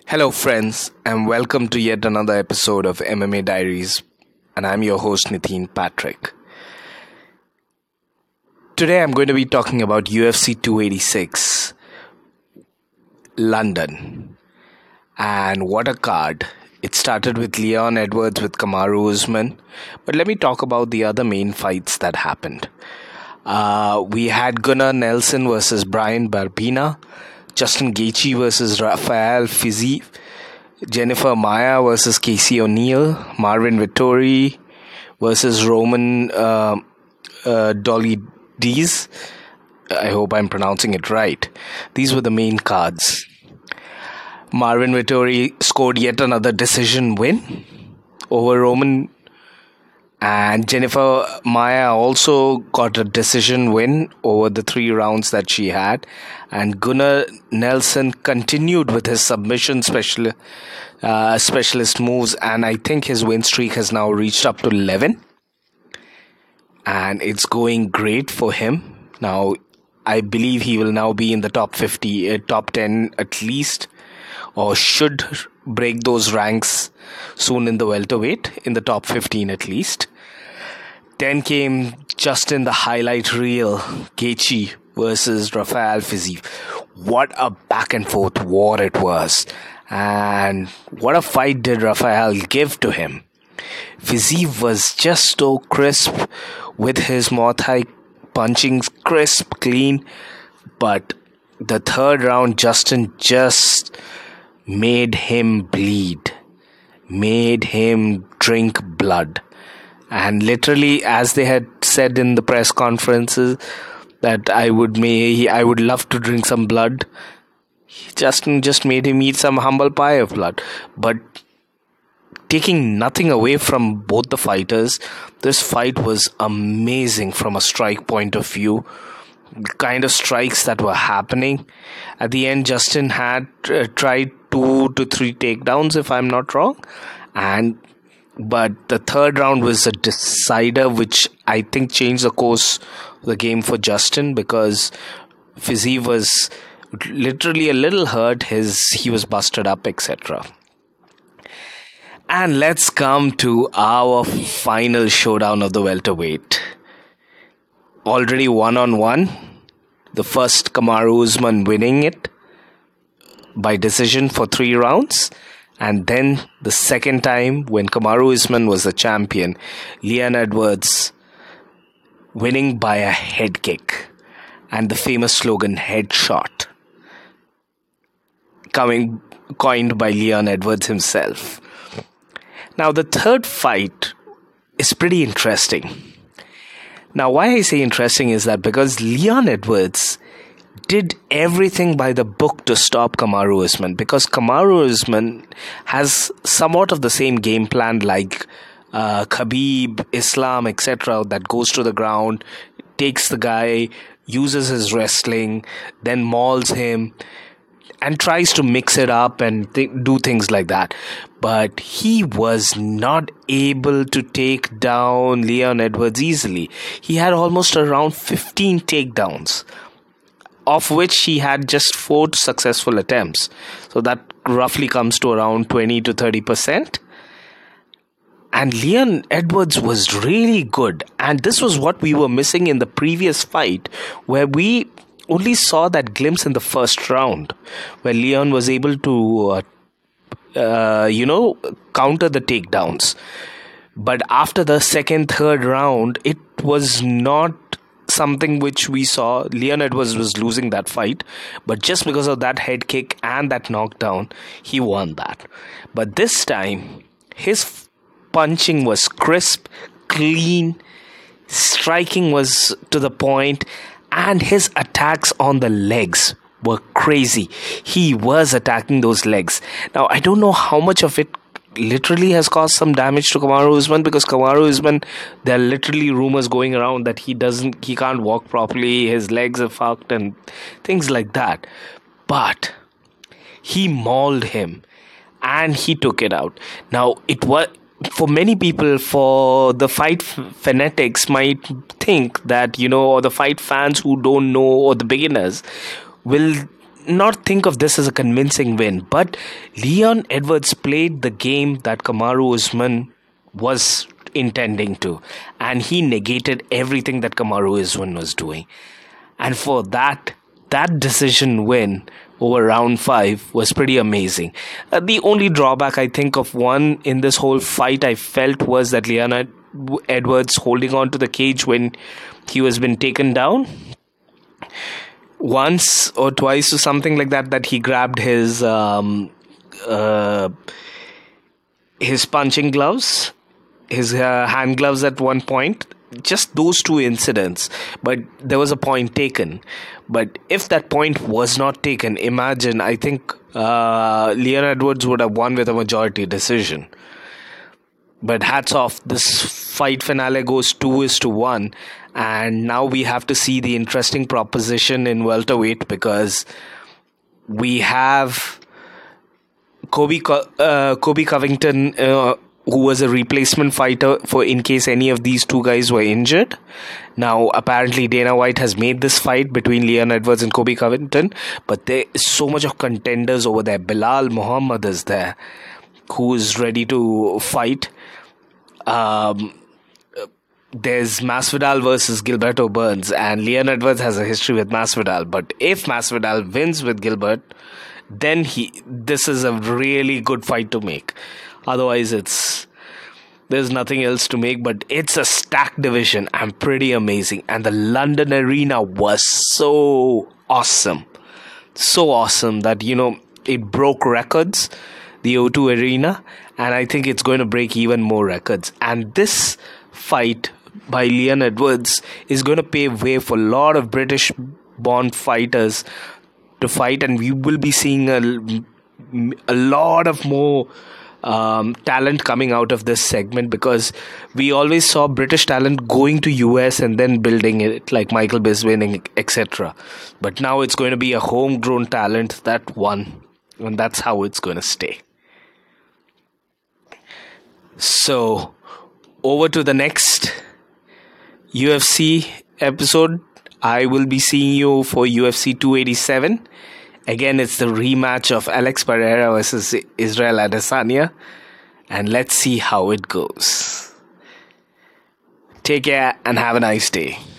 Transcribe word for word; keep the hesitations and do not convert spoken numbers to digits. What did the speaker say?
Hello, friends, and welcome to yet another episode of M M A Diaries. And I'm your host, Nitin Patrick. Today, I'm going to be talking about U F C two eighty-six, London. And what a card. It started with Leon Edwards with Kamaru Usman. But let me talk about the other main fights that happened. Uh, we had Gunnar Nelson versus Brian Barbina. Justin Gaethje versus Rafael Fiziev, Jennifer Maia versus Casey O'Neill, Marvin Vettori versus Roman uh, uh, Dolidze. I hope I'm pronouncing it right. These were the main cards. Marvin Vettori scored yet another decision win over Roman, and Jennifer Maia also got a decision win over the three rounds that she had. And Gunnar Nelson continued with his submission special, uh, specialist moves. And I think his win streak has now reached up to eleven. And it's going great for him. Now, I believe he will now be in the top fifty, uh, top ten at least. Or should break those ranks soon in the welterweight, in the top fifteen at least. Then came just in the highlight reel, Gaethje versus Rafael Fiziev. What a back and forth war it was. And what a fight did Rafael give to him. Fiziev was just so crisp with his Muay Thai punching, crisp, clean. But the third round, Justin just made him bleed, made him drink blood. And literally, as they had said in the press conferences, that I would may I would love to drink some blood. Justin just made him eat some humble pie of blood. But taking nothing away from both the fighters, this fight was amazing from a strike point of view. The kind of strikes that were happening. At the end, Justin had uh, tried two to three takedowns, if I'm not wrong. And But the third round was a decider, which I think changed the course of the game for Justin, because Fiziev was literally a little hurt. His he was busted up, et cetera. And let's come to our final showdown of the welterweight. Already one on one, the first Kamaru Usman winning it by decision for three rounds. And then the second time when Kamaru Usman was the champion, Leon Edwards winning by a head kick. And the famous slogan, headshot, coming coined by Leon Edwards himself. Now the third fight is pretty interesting. Now why I say interesting is that because Leon Edwards did everything by the book to stop Kamaru Usman, because Kamaru Usman has somewhat of the same game plan like uh, Khabib, Islam, et cetera, that goes to the ground, takes the guy, uses his wrestling, then mauls him, and tries to mix it up and th- do things like that. But he was not able to take down Leon Edwards easily. He had almost around fifteen takedowns, of which he had just four successful attempts. So that roughly comes to around twenty to thirty percent. And Leon Edwards was really good. And this was what we were missing in the previous fight, where we only saw that glimpse in the first round, where Leon was able to, uh, uh, you know, counter the takedowns. But after the second, third round, it was not something which we saw. Leon Edwards was losing that fight, but just because of that head kick and that knockdown, he won that. But this time, his punching was crisp, clean, striking was to the point, and his attacks on the legs were crazy. He was attacking those legs. Now, I don't know how much of it literally has caused some damage to Kamaru Usman, because Kamaru Usman, there are literally rumors going around that he doesn't, he can't walk properly, his legs are fucked and things like that. But he mauled him and he took it out. Now, it was, for many people, for the fight fanatics might think that, you know, or the fight fans who don't know, or the beginners will not think of this as a convincing win, but Leon Edwards played the game that Kamaru Usman was intending to, and he negated everything that Kamaru Usman was doing. And for that, that decision win over round five was pretty amazing. Uh, the only drawback I think of one in this whole fight I felt was that Leon Ed- Edwards holding on to the cage when he was been taken down once or twice or something like that, that he grabbed his um, uh, his punching gloves, his uh, hand gloves at one point. Just those two incidents, but there was a point taken. But if that point was not taken, imagine, I think uh, Leon Edwards would have won with a majority decision. But hats off, this fight finale goes two is to one, and now we have to see the interesting proposition in welterweight, because we have Kobe uh, Kobe Covington, uh, who was a replacement fighter for in case any of these two guys were injured. Now, apparently Dana White has made this fight between Leon Edwards and Kobe Covington, but there is so much of contenders over there. Bilal Muhammad is there, who is ready to fight. Um, there's Masvidal versus Gilberto Burns, and Leon Edwards has a history with Masvidal. But if Masvidal wins with Gilbert, then he this is a really good fight to make. Otherwise, it's there's nothing else to make. But it's a stacked division and pretty amazing. And the London arena was so awesome, so awesome that, you know, it broke records, the O two Arena, and I think it's going to break even more records. And this fight by Leon Edwards is going to pave way for a lot of British-born fighters to fight, and we will be seeing a, a lot of more um, talent coming out of this segment, because we always saw British talent going to U S and then building it, like Michael Bisping, et cetera. But now it's going to be a homegrown talent that won, and that's how it's going to stay. So, over to the next U F C episode. I will be seeing you for U F C two eighty-seven. Again, it's the rematch of Alex Pereira versus Israel Adesanya. And let's see how it goes. Take care and have a nice day.